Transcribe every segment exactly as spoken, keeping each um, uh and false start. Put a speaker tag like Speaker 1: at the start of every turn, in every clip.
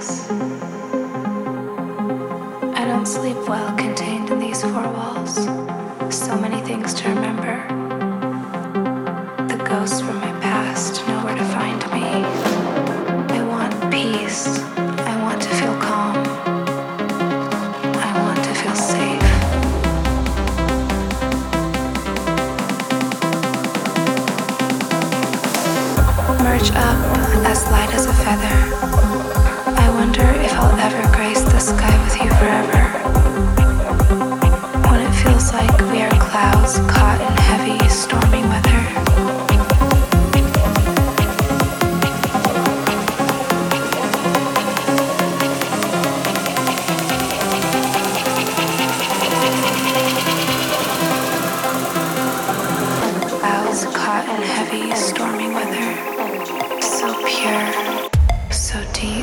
Speaker 1: I don't sleep well contained in these four walls. So many things to remember. The ghosts from my past know where to find me. I want peace. I want to feel calm. I want to feel safe. Merge up as light as a feather. I wonder if I'll ever grace the sky with you forever. When it feels like we are clouds caught in heavy, stormy weather. Clouds caught in heavy, stormy weather. So pure, so deep.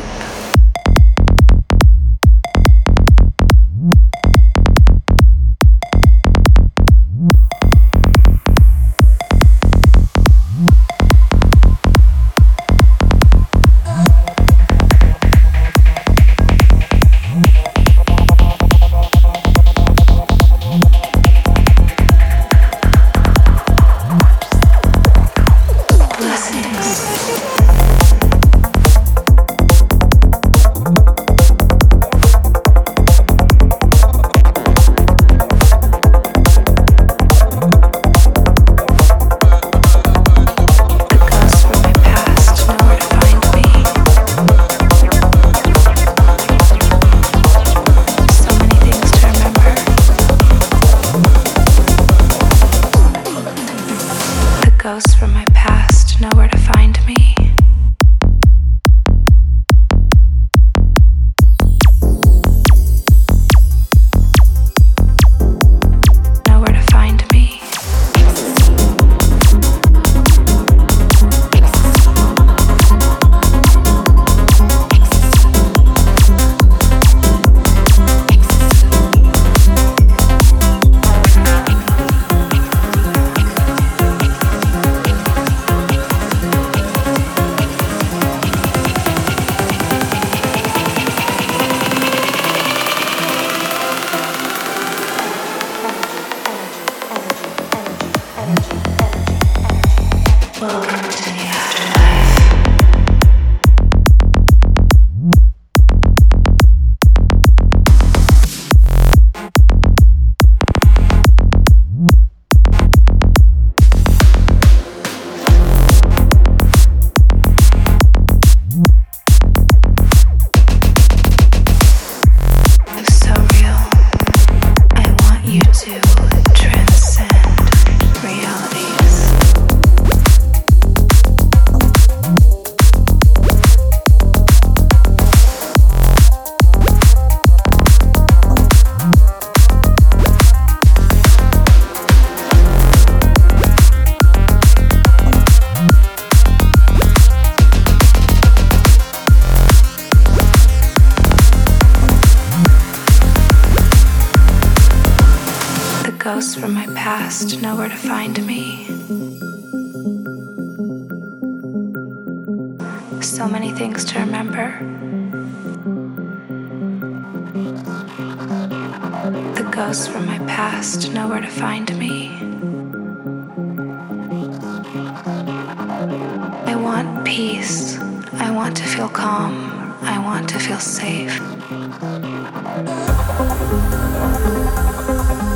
Speaker 1: Ghosts from my past know where to find me. Know where to find me. Welcome to the afterlife. It's so real. I want you to transcend realities. Ghosts from my past know where to find me. So many things to remember. The ghosts from my past know where to find me. I want peace. I want to feel calm. I want to feel safe.